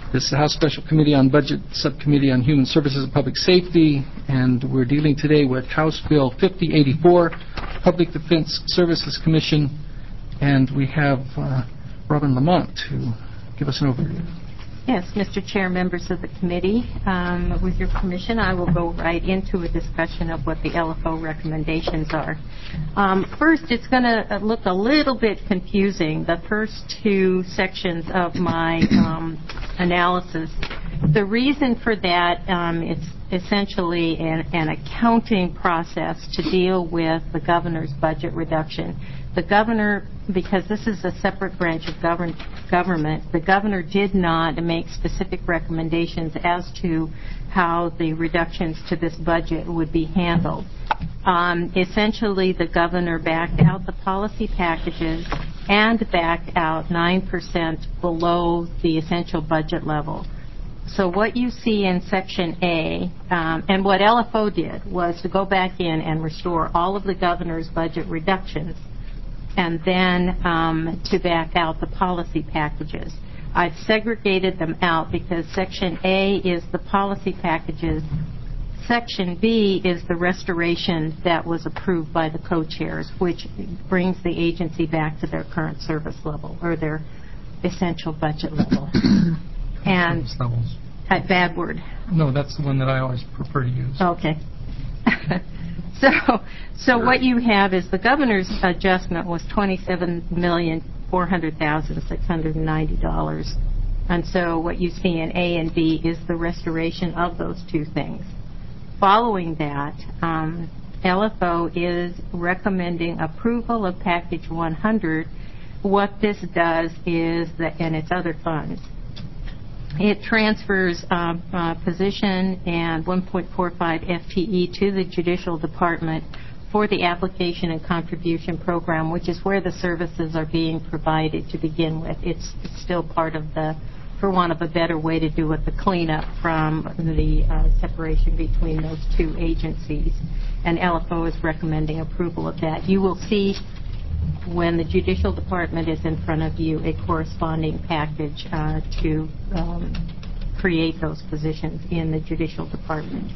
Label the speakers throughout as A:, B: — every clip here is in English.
A: This is the House Special Committee on Budget, Subcommittee on Human Services and Public Safety, and we're dealing today with House Bill 5084, Public Defense Services Commission, and we have Robin Lamont to give us an overview.
B: Yes, Mr. Chair, members of the committee, with your permission, I will go right into a discussion of what the LFO recommendations are. First, it's going to look a little bit confusing, the first two sections of my analysis. The reason for that, it's essentially an accounting process to deal with the governor's budget reduction. The governor, because this is a separate branch of government, the governor did not make specific recommendations as to how the reductions to this budget would be handled. Essentially, the governor backed out the policy packages and backed out 9% below the essential budget level. So what you see in Section A, and what LFO did was to go back in and restore all of the governor's budget reductions and then to back out the policy packages. I've segregated them out because Section A is the policy packages. Section B is the restoration that was approved by the co-chairs, which brings the agency back to their current service level or their essential budget level. And bad word.
A: No, that's the one that I always prefer to use.
B: Okay. So what you have is the governor's adjustment was $27,400,690, and so what you see in A and B is the restoration of those two things. Following that, LFO is recommending approval of Package 100. What this does is that, and its other funds, it transfers position and 1.45 FTE to the Judicial Department for the application and contribution program, which is where the services are being provided to begin with. It's still part of the, for want of a better way to do it, the cleanup from the separation between those two agencies. And LFO is recommending approval of that. You will see when the Judicial Department is in front of you a corresponding package to create those positions in the Judicial Department.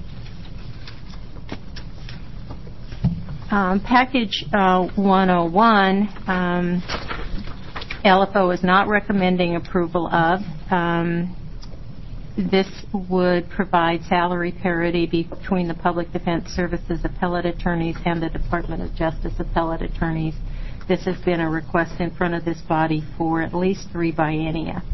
B: Package 101, LFO is not recommending approval of. This would provide salary parity between the Public Defense Services appellate attorneys and the Department of Justice appellate attorneys. This has been a request in front of this body for at least 3 biennia.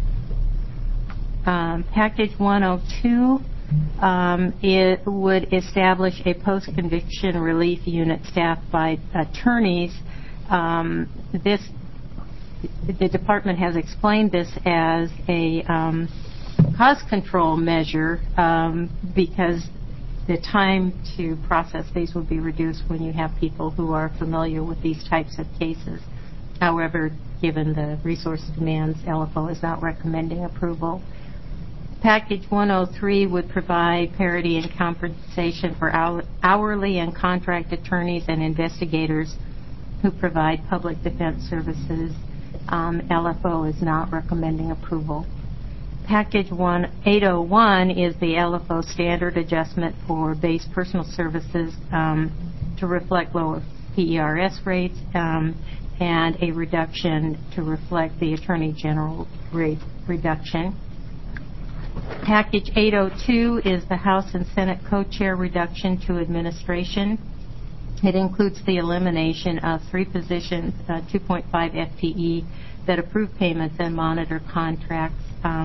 B: Package 102, it would establish a post-conviction relief unit staffed by attorneys. The department has explained this as a cost control measure because the time to process these would be reduced when you have people who are familiar with these types of cases. However, given the resource demands, LFO is not recommending approval. Package 103 would provide parity and compensation for hourly and contract attorneys and investigators who provide public defense services. LFO is not recommending approval. Package 801 is the LFO standard adjustment for base personal services to reflect lower PERS rates and a reduction to reflect the Attorney General rate reduction. Package 802 is the House and Senate co-chair reduction to administration. It includes the elimination of 3 positions, 2.5 FTE, that approve payments and monitor contracts.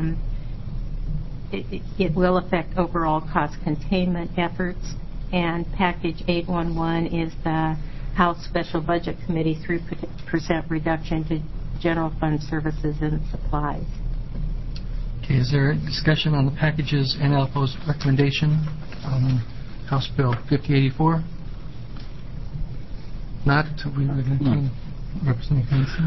B: It will affect overall cost containment efforts. And Package 811 is the House Special Budget Committee 3% reduction to general fund services and supplies.
A: Okay, is there a discussion on the packages and LFO's recommendation on House Bill 5084? Not? We were going to Representative Hanson?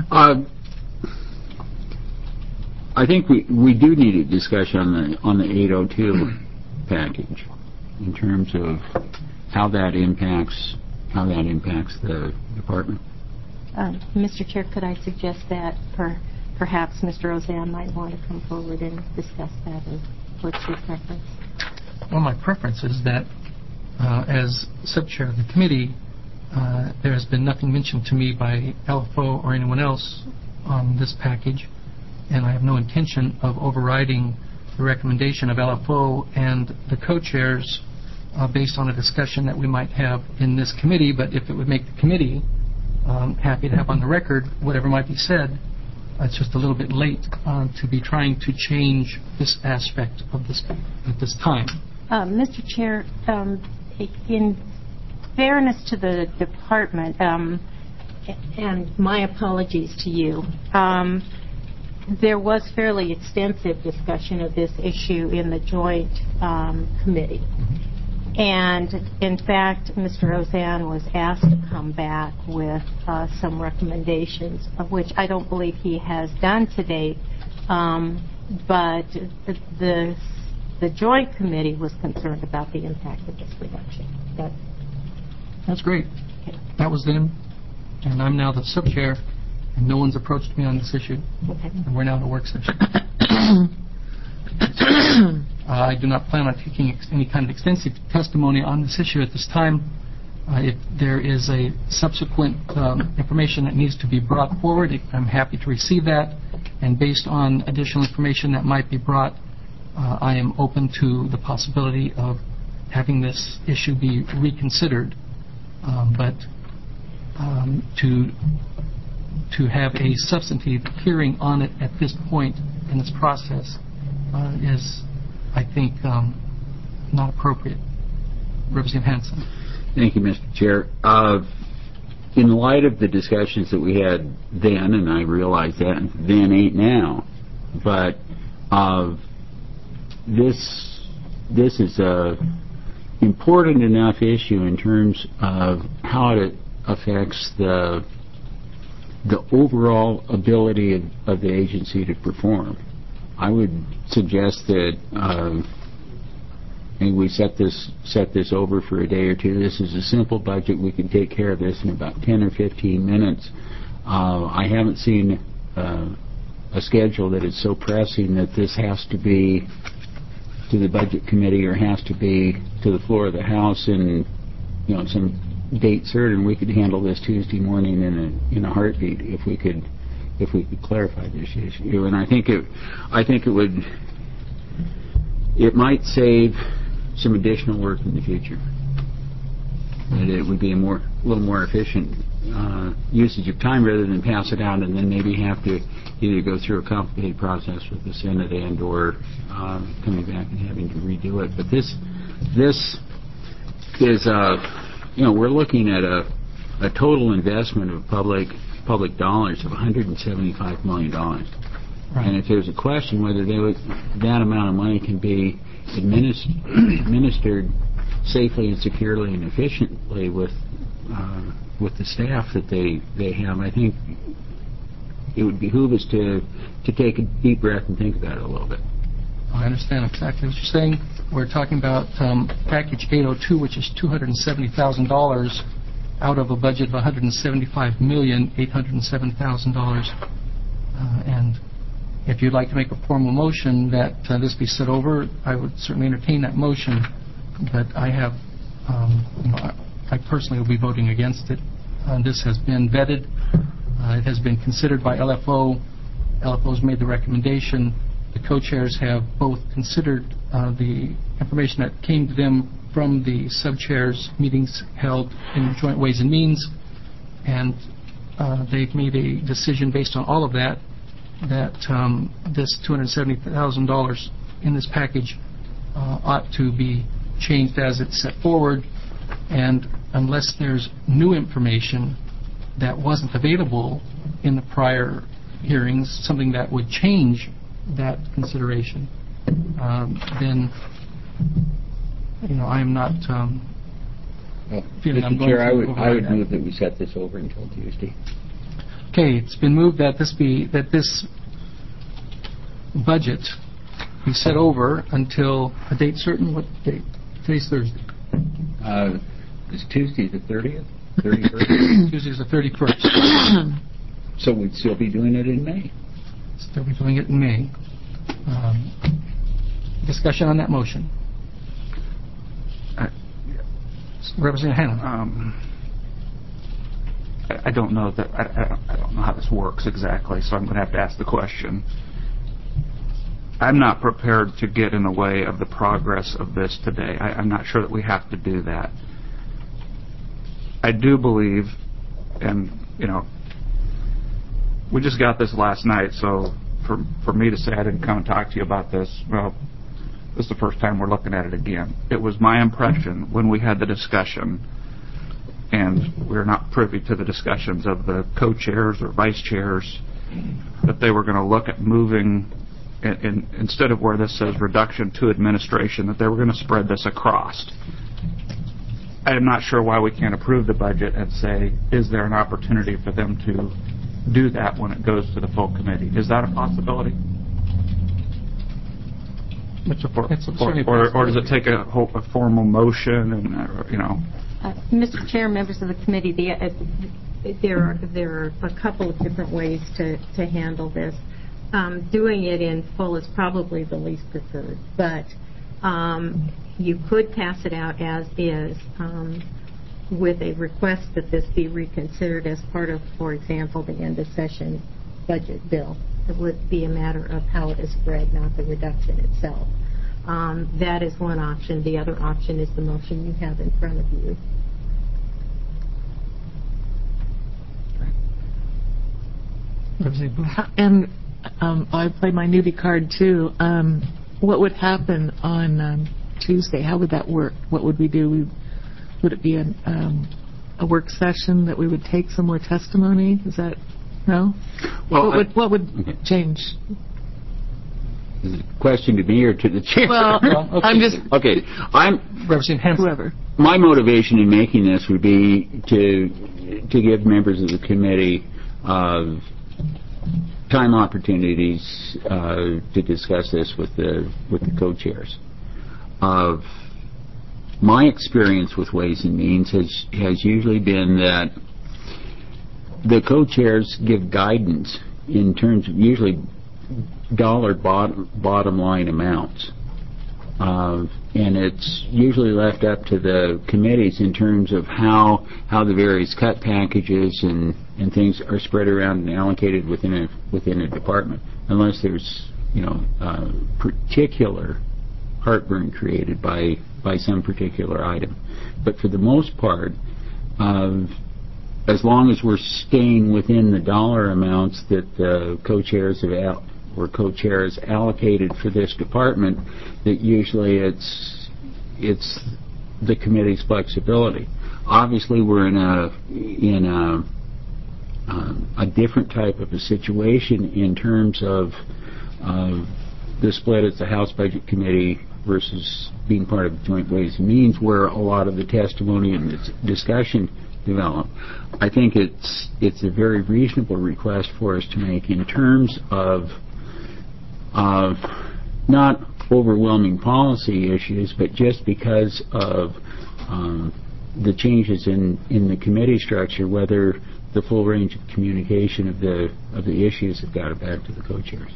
C: I think we do need a discussion on the 802 package in terms of how that impacts the department.
B: Mr. Chair, could I suggest that perhaps Mr. Ozan might want to come forward and discuss that, or what's your preference?
A: Well, my preference is that as sub-chair of the committee, there has been nothing mentioned to me by LFO or anyone else on this package, and I have no intention of overriding the recommendation of LFO and the co-chairs based on a discussion that we might have in this committee. But if it would make the committee happy to have on the record whatever might be said, it's just a little bit late to be trying to change this aspect of this at this time.
B: Mr. Chair, in fairness to the department, and my apologies to you, there was fairly extensive discussion of this issue in the joint committee. And, in fact, Mr. Ozan was asked to come back with some recommendations, of which I don't believe he has done to date. But the joint committee was concerned about the impact of this reduction.
A: That's great.
B: Okay.
A: That was then, and I'm now the sub-chair, and no one's approached me on this issue.
B: Okay.
A: And we're now in a work session. I do not plan on taking any kind of extensive testimony on this issue at this time. If there is a subsequent information that needs to be brought forward, I'm happy to receive that. And based on additional information that might be brought, I am open to the possibility of having this issue be reconsidered. But to have a substantive hearing on it at this point in this process is, I think, not appropriate. Representative Hanson.
C: Thank you, Mr. Chair. In light of the discussions that we had then, and I realize that then ain't now, but this is a important enough issue in terms of how it affects the overall ability of the agency to perform. I would suggest that maybe we set this over for a day or two. This is a simple budget. We can take care of this in about 10 or 15 minutes. I haven't seen a schedule that is so pressing that this has to be to the budget committee or has to be to the floor of the House in some date certain. We could handle this Tuesday morning in a heartbeat if we could clarify this issue. And I think it might save some additional work in the future. And it would be a little more efficient usage of time rather than pass it out and then maybe have to either go through a complicated process with the Senate and or coming back and having to redo it. But this is we're looking at a total investment of public dollars of $175 million. Right. And if there's a question whether that amount of money can be administered safely and securely and efficiently with the staff that they have, I think it would behoove us to take a deep breath and think about it a little bit.
A: I understand exactly what you're saying. We're talking about package 802, which is $270,000 out of a budget of $175,807,000. And if you'd like to make a formal motion that this be set over, I would certainly entertain that motion. But I have, I personally will be voting against it. This has been vetted. It has been considered by LFO. LFO's made the recommendation. The co-chairs have both considered the information that came to them from the sub-chairs meetings held in Joint Ways and Means, and they've made a decision based on all of that this $270,000 in this package ought to be changed as it's set forward, and unless there's new information that wasn't available in the prior hearings, something that would change that consideration, then I am not feeling I'm
C: Mr.
A: going
C: Chair,
A: to
C: I would move that we set this over until Tuesday.
A: Okay, it's been moved that this budget be set over until a date certain. What date? Today's Thursday.
C: Is Tuesday the 30th? 31st?
A: Tuesday's the 31st.
C: So we'd still be doing it in May.
A: So they'll be doing it in May. Discussion on that motion. Representative Hannon.
D: I don't know that I don't know how this works exactly, so I'm going to have to ask the question. I'm not prepared to get in the way of the progress of this today. I'm not sure that we have to do that. I do believe, and we just got this last night, so for me to say I didn't come and talk to you about this, well, this is the first time we're looking at it again. It was my impression when we had the discussion, and we're not privy to the discussions of the co-chairs or vice chairs, that they were going to look at moving, instead of where this says reduction to administration, that they were going to spread this across. I am not sure why we can't approve the budget and say, is there an opportunity for them to do that when it goes to the full committee? Is that a possibility? Or does it take a formal motion and
B: Mr. Chair, members of the committee, there are a couple of different ways to handle this. Doing it in full is probably the least preferred, but you could pass it out as is with a request that this be reconsidered as part of, for example, the end of session budget bill. It would be a matter of how it is spread, not the reduction itself. That is one option. The other option is the motion you have in front of you.
E: And I played my newbie card too. What would happen on Tuesday? How would that work? What would we do? Would it be a work session that we would take some more testimony? Is that no?
D: Well,
E: what would change?
C: Is it a question to me or to the chair?
E: Well,
A: okay.
E: I'm just
C: okay.
A: Representative Hanson.
E: whoever.
C: My motivation in making this would be to give members of the committee time opportunities to discuss this with the co-chairs. My experience with Ways and Means has usually been that the co-chairs give guidance in terms of usually dollar bottom line amounts. And it's usually left up to the committees in terms of how the various cut packages and things are spread around and allocated within a department, unless there's particular heartburn created by some particular item. But for the most part, as long as we're staying within the dollar amounts that the co-chairs have co-chairs allocated for this department, that usually it's the committee's flexibility. Obviously, we're in a different type of a situation in terms of the split as the House Budget Committee versus being part of the Joint Ways and Means, where a lot of the testimony and discussion develop. I think it's a very reasonable request for us to make in terms of not overwhelming policy issues, but just because of the changes in the committee structure, whether the full range of communication of the issues have got it back to the co-chairs.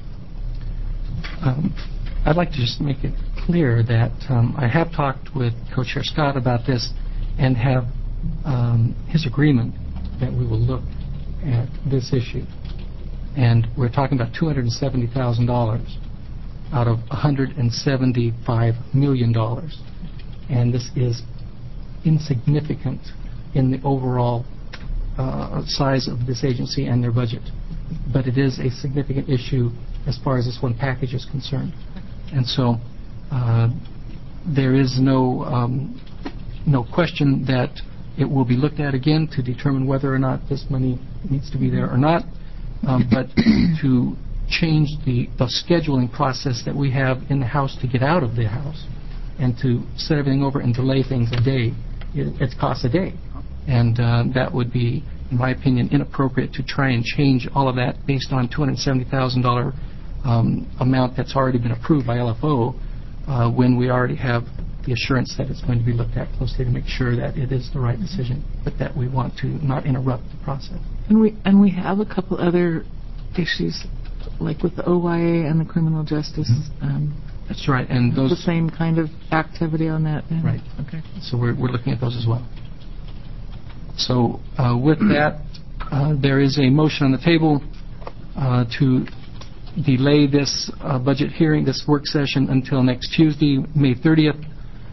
A: I'd like to just make it clear that I have talked with Co-Chair Scott about this and have his agreement that we will look at this issue. And we're talking about $270,000 out of $175 million. And this is insignificant in the overall size of this agency and their budget. But it is a significant issue as far as this one package is concerned. And so there is no question that it will be looked at again to determine whether or not this money needs to be there or not. But to change the scheduling process that we have in the House to get out of the House and to set everything over and delay things a day, it costs a day. And that would be, in my opinion, inappropriate to try and change all of that based on $270,000 amount that's already been approved by LFO when we already have the assurance that it's going to be looked at closely to make sure that it is the right decision, but that we want to not interrupt the process.
E: And we have a couple other issues like with the OYA and the criminal justice,
A: That's right, and
E: the
A: those,
E: same kind of activity on that end?
A: right.
E: Okay.
A: So we're looking at those as well. So with that, there is a motion on the table to delay this budget hearing, this work session, until next Tuesday, May 30th.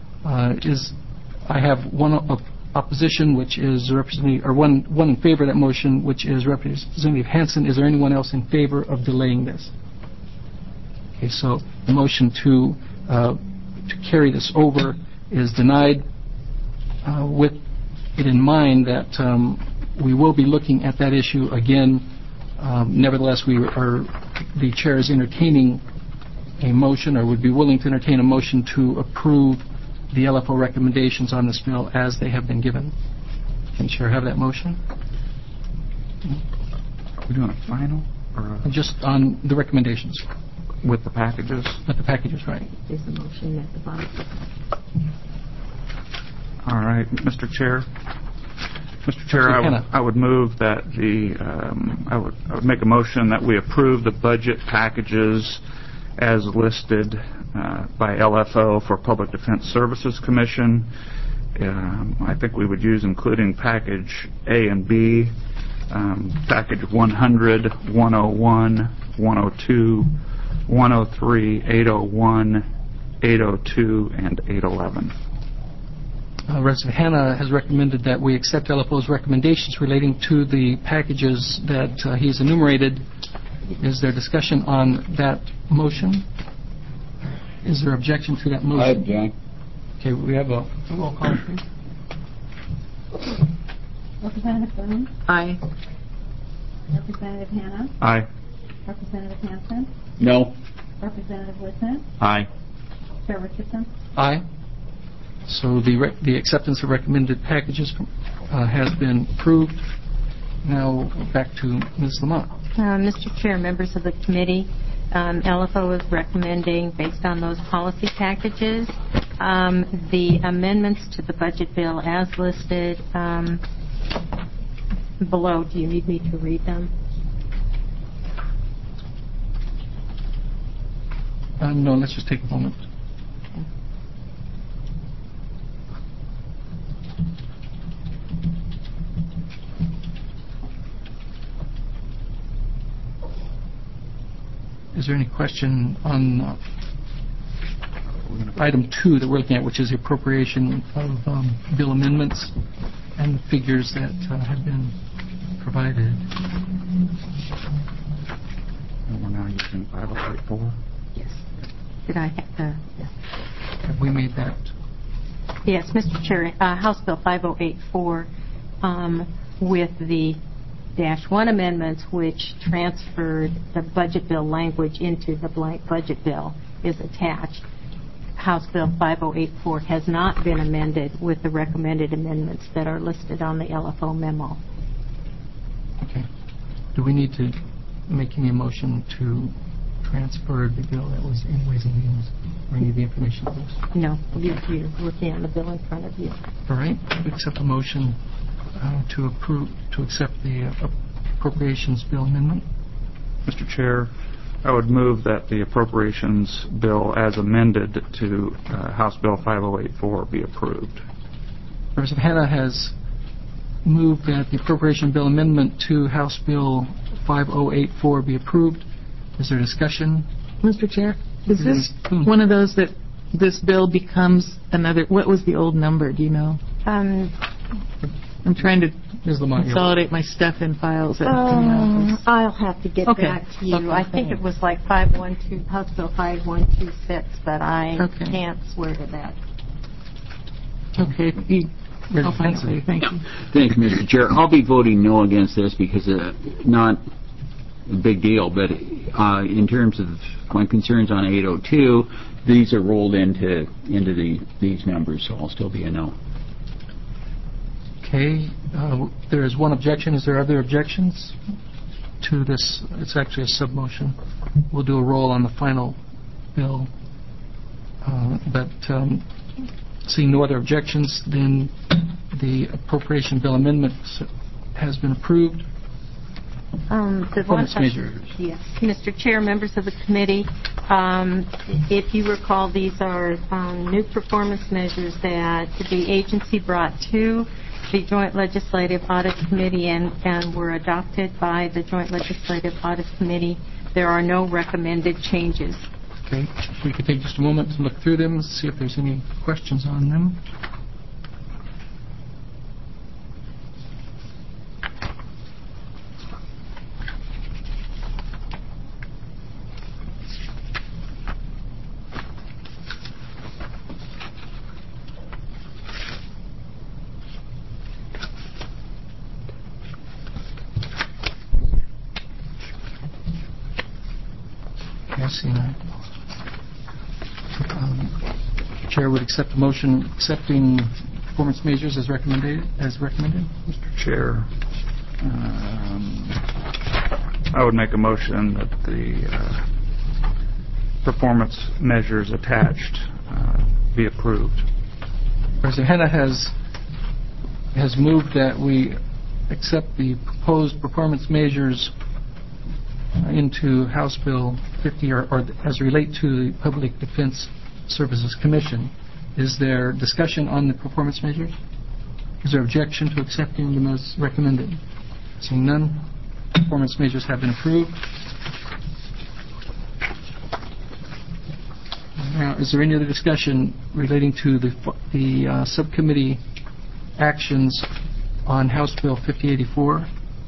A: I have one opposition, which is representing, or one in favor of that motion, which is Representative Hansen. Is there anyone else in favor of delaying this? Okay, so the motion to carry this over is denied, with it in mind that we will be looking at that issue again. Nevertheless, the chair is entertaining a motion, or would be willing to entertain a motion to approve the LFO recommendations on this bill as they have been given. Can the chair have that motion?
D: Are we doing a final or
A: Just on the recommendations,
D: with the packages?
A: with the packages, right?
B: There's a motion at the bottom.
D: All right, Mr. Chair. Mr. Chair,
A: Mr. Hanna.
D: I would move that I would make a motion that we approve the budget packages as listed by LFO for Public Defense Services Commission. I think we would use including package A and B, package 100, 101, 102, 103, 801, 802, and 811.
A: Representative Hanna has recommended that we accept LFO's recommendations relating to the packages that he's enumerated. Is there discussion on that motion? Is there objection to that motion?
C: I object.
A: Okay, we have a roll call, please.
F: Representative Boone,
E: Aye.
F: Representative Hanna,
D: Aye.
F: Representative Hansen,
C: No.
F: Representative Whitson,
D: Aye.
F: Chair Richardson.
A: Aye. So the acceptance of recommended packages has been approved. Now back to Ms. Lamont.
B: Mr. Chair, members of the committee, LFO is recommending, based on those policy packages, the amendments to the budget bill as listed below. Do you need me to read them?
A: No, let's just take a moment. Is there any question on item 2 that we're looking at, which is the appropriation of bill amendments and the figures that have been provided?
D: And we're now using 5084.
B: Yes. Did I have the...
A: Have we made that?
B: Yes, Mr. Chair, House Bill 5084 with the -1 amendments, which transferred the budget bill language into the blank budget bill, is attached. House Bill 5084 has not been amended with the recommended amendments that are listed on the LFO memo.
A: Okay. Do we need to make any motion to transfer the bill that was in Ways and Means, or any of the information for this?
B: No, you're looking at the bill in front of you.
A: All right. We accept a motion to accept the appropriations bill amendment.
D: Mr. Chair, I would move that the appropriations bill as amended to House Bill 5084 be approved.
A: Representative Hanna has moved that the appropriation bill amendment to House Bill 5084 be approved. Is there discussion?
E: Mr. Chair, is this one of those that this bill becomes another, what was the old number, do you know? I'm trying to
A: Ms. Lamont,
E: consolidate my stuff in files. At the office.
B: I'll have to get
E: Okay.
B: back to you.
E: Okay,
B: I think it was like 512, House Bill 5126, but I
E: Okay.
B: can't swear to that.
E: Okay, I'll find it for you. Thank you.
C: Thank you, Mr. Chair. I'll be voting no against this because not a big deal, but in terms of my concerns on 802, these are rolled into these numbers, so I'll still be a no.
A: Okay. There is one objection. Is there other objections to this? It's actually a sub-motion. We'll do a roll on the final bill. But seeing no other objections, then the appropriation bill amendment has been approved. Performance measures.
B: Yes. Mr. Chair, members of the committee, if you recall, these are new performance measures that the agency brought to the Joint Legislative Audit Committee and were adopted by the Joint Legislative Audit Committee. There are no recommended changes.
A: Okay. If we could take just a moment to look through them and see if there's any questions on them. I see that. Chair would accept a motion accepting performance measures as recommended.
D: Mr. Chair, I would make a motion that the performance measures attached be approved.
A: President Hanna has moved that we accept the proposed performance measures into House Bill 50 or as relate to the Public Defense Services Commission. Is there discussion on the performance measures? Is there objection to accepting them as recommended? Seeing none, performance measures have been approved. Now, is there any other discussion relating to the subcommittee actions on House Bill 5084?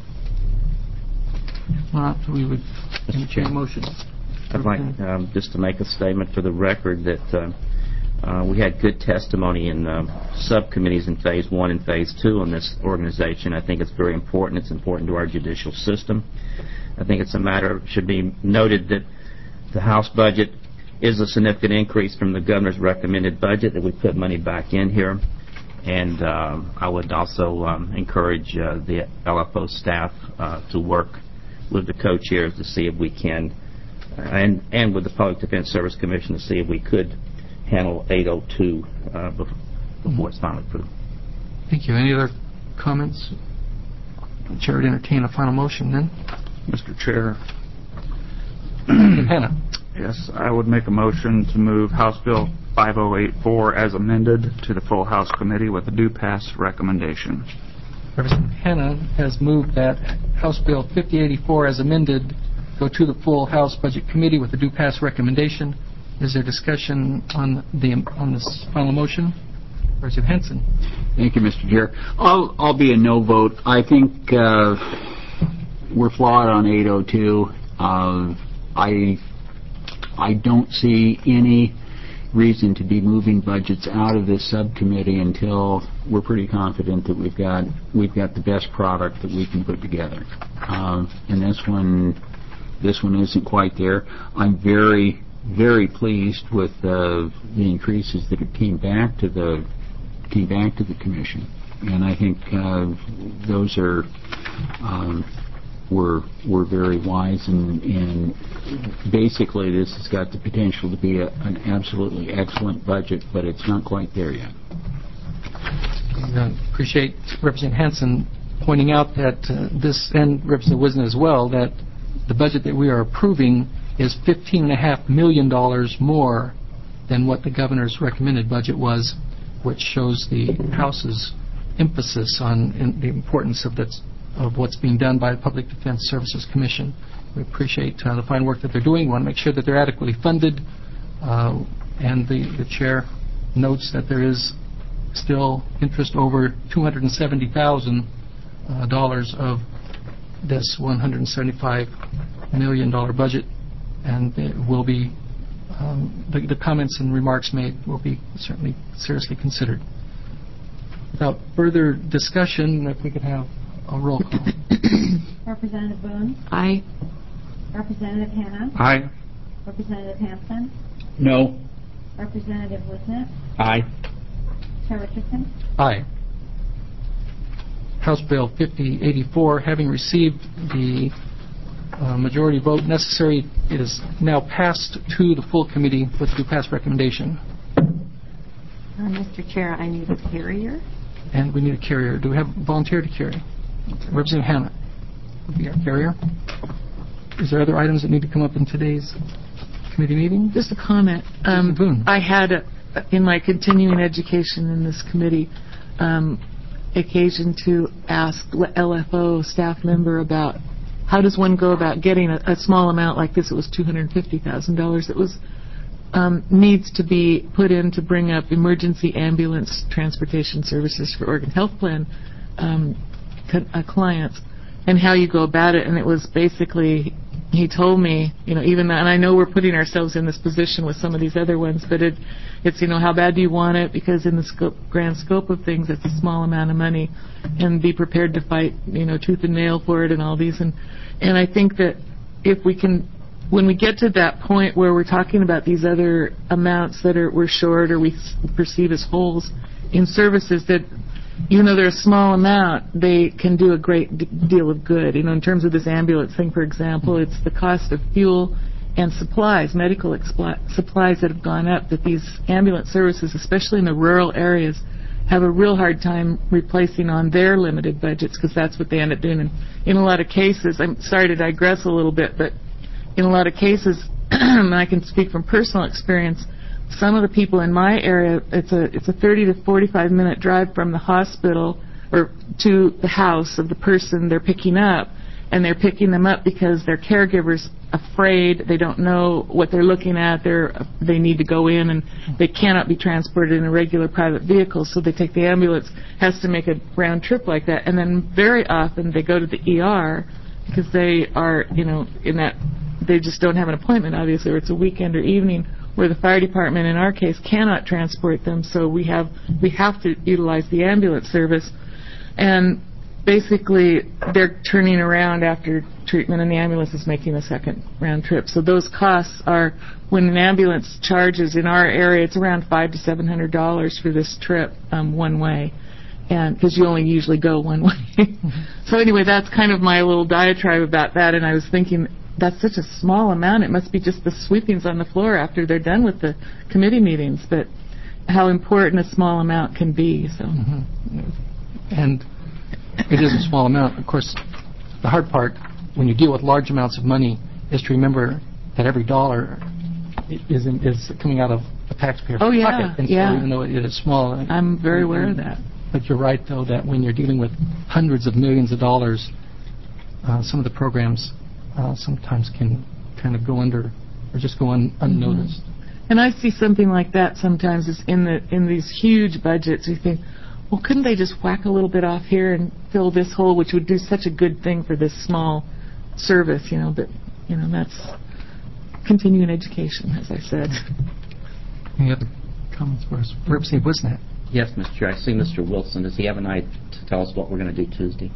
A: If not, we would entertain a motion.
G: I'd like just to make a statement for the record that we had good testimony in subcommittees in Phase 1 and Phase 2 on this organization. I think it's very important. It's important to our judicial system. I think it's a matter, should be noted that the House budget is a significant increase from the governor's recommended budget, that we put money back in here. And I would also encourage the LFO staff to work with the co-chairs to see if we can, and with the Public Defense Service Commission to see if we could handle 802 before it's finally approved.
A: Thank you. Any other comments? The Chair would entertain a final motion then.
D: Mr. Chair.
A: Hanna.
D: Yes, I would make a motion to move House Bill 5084 as amended to the full House committee with a due pass recommendation.
A: Representative Hanna has moved that House Bill 5084 as amended go to the full House Budget Committee with a due pass recommendation. Is there discussion on this final motion? Representative Henson.
C: Thank you, Mr. Chair. I'll be a no vote. I think we're flawed on 802. I don't see any reason to be moving budgets out of this subcommittee until we're pretty confident that we've got the best product that we can put together. And this one isn't quite there. I'm very, very pleased with the increases that came back to the commission, and I think those are were very wise, and basically this has got the potential to be an absolutely excellent budget, but it's not quite there yet.
A: I appreciate Representative Hanson pointing out that this, and Representative Wisner as well, that the budget that we are approving is $15.5 million more than what the governor's recommended budget was, which shows the House's emphasis on the importance of what's being done by the Public Defense Services Commission. We appreciate the fine work that they're doing. We want to make sure that they're adequately funded, and the chair notes that there is still interest over $270,000 of this $175 million budget, and it will be the comments and remarks made will be certainly seriously considered. Without further discussion, if we could have a roll call.
F: Representative Boone.
E: Aye.
F: Representative Hanna.
D: Aye.
F: Representative Hanson.
C: No.
F: Representative Wisnet.
G: Aye.
F: Chair Richardson.
A: Aye. House Bill 5084, having received the majority vote necessary, it is now passed to the full committee with due pass recommendation.
B: Mr. Chair, I need a carrier.
A: And we need a carrier. Do we have a volunteer to carry? Representative Hanna. would be our carrier. Is there other items that need to come up in today's committee meeting?
E: Just a comment.
A: Mr. Boone.
E: I had, in my continuing education in this committee, occasion to ask LFO staff member about how does one go about getting a small amount like this. It was $250,000. It was needs to be put in to bring up emergency ambulance transportation services for Oregon Health Plan clients, and how you go about it. And it was basically, he told me, even that, and I know we're putting ourselves in this position with some of these other ones, but it's how bad do you want it? Because in the grand scope of things, it's a small amount of money, and be prepared to fight, tooth and nail for it and all these. And I think that if we can, when we get to that point where we're talking about these other amounts that we're short or we perceive as holes in services, that even though they're a small amount, they can do a great deal of good. In terms of this ambulance thing, for example, it's the cost of fuel and supplies, medical supplies that have gone up, that these ambulance services, especially in the rural areas, have a real hard time replacing on their limited budgets, because that's what they end up doing. And in a lot of cases, I'm sorry to digress a little bit, but in a lot of cases, and I can speak from personal experience, some of the people in my area, it's a 30 to 45 minute drive from the hospital or to the house of the person they're picking up, and they're picking them up because their caregiver's afraid, they don't know what they're looking at, they need to go in, and they cannot be transported in a regular private vehicle, so they take the ambulance, has to make a round trip like that, and then very often they go to the ER because they are, in that, they just don't have an appointment, obviously, or it's a weekend or evening, where the fire department, in our case, cannot transport them, so we have to utilize the ambulance service. And basically, they're turning around after treatment, and the ambulance is making a second round trip. So those costs are, when an ambulance charges in our area, it's around $500 to $700 for this trip one way, and because you only usually go one way. So anyway, that's kind of my little diatribe about that, and I was thinking, that's such a small amount. It must be just the sweepings on the floor after they're done with the committee meetings, but how important a small amount can be. So,
A: And it is a small amount. Of course, the hard part when you deal with large amounts of money is to remember that every dollar is coming out of a taxpayer's
E: Oh, yeah,
A: pocket. And
E: yeah.
A: so even though it is small,
E: I'm very aware of that.
A: But you're right, though, that when you're dealing with hundreds of millions of dollars, some of the programs sometimes can kind of go under or just go unnoticed.
E: And I see something like that sometimes is in these huge budgets. You think, well, couldn't they just whack a little bit off here and fill this hole, which would do such a good thing for this small service, But that's continuing education, as I said.
A: Any other comments for us? Representative Wisnat.
G: Yes, Mr. Chair. I see Mr. Wilson. Does he have a night to tell us what we're going to do Tuesday?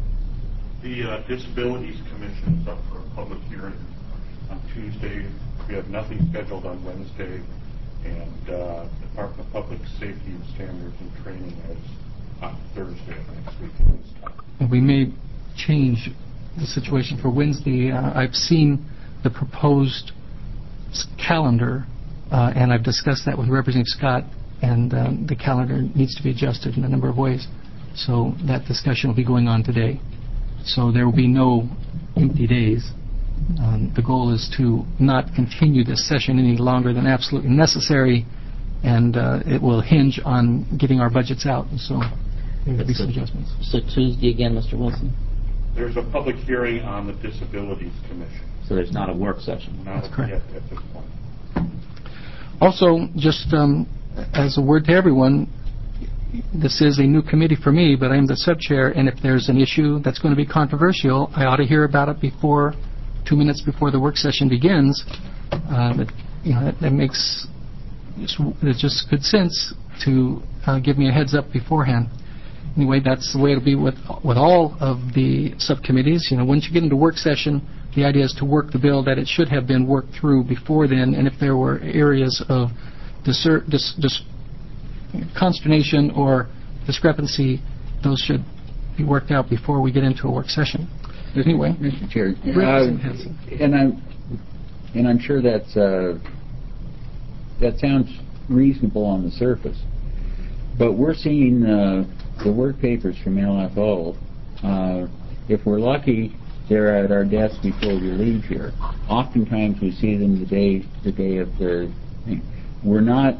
H: The Disabilities Commission is up for a public hearing on Tuesday. We have nothing scheduled on Wednesday, and Department of Public Safety and Standards and Training is on Thursday of next week at this time.
A: And we may change the situation for Wednesday. I've seen the proposed calendar, and I've discussed that with Representative Scott, and the calendar needs to be adjusted in a number of ways. So that discussion will be going on today. So there will be no empty days. The goal is to not continue this session any longer than absolutely necessary, and it will hinge on getting our budgets out. And so there will be some adjustments.
G: So Tuesday again, Mr. Wilson?
H: There's a public hearing on the Disabilities Commission.
G: So there's not a work session?
H: Not
A: That's correct.
H: yet at this point.
A: Also, just as a word to everyone, this is a new committee for me, but I'm the sub-chair, and if there's an issue that's going to be controversial, I ought to hear about it 2 minutes before the work session begins. That makes it's just good sense to give me a heads up beforehand. Anyway, that's the way it'll be with all of the subcommittees. Once you get into work session, the idea is to work the bill that it should have been worked through before then, and if there were areas of consternation or discrepancy, those should be worked out before we get into a work session. Anyway,
C: Mr. Chair,
A: Hanson.
C: and I'm sure that sounds reasonable on the surface, but we're seeing the work papers from LFO. If we're lucky, they're at our desk before we leave here. Oftentimes we see them the day of the thing. We're not.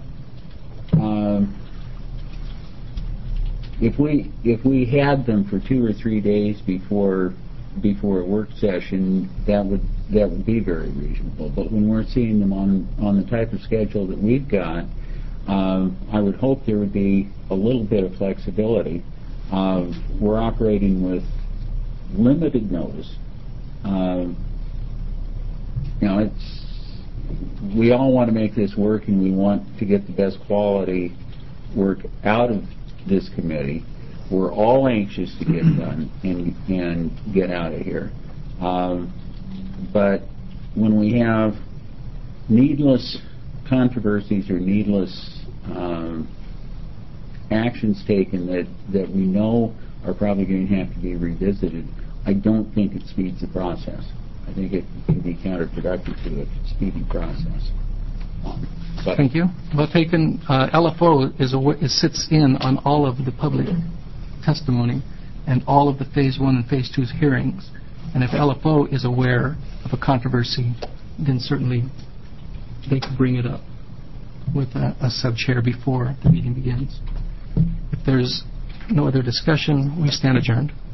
C: If we had them for 2 or 3 days before a work session, that would be very reasonable. But when we're seeing them on the type of schedule that we've got, I would hope there would be a little bit of flexibility. We're operating with limited notice. We all want to make this work, and we want to get the best quality work out of this committee. We're all anxious to get done and get out of here. But when we have needless controversies or needless actions taken that we know are probably going to have to be revisited, I don't think it speeds the process. I think it can be counterproductive to a speedy process.
A: Thank you. Well taken. LFO sits in on all of the public testimony and all of the Phase 1 and Phase 2 hearings. And if LFO is aware of a controversy, then certainly they can bring it up with a sub-chair before the meeting begins. If there's no other discussion, we stand adjourned.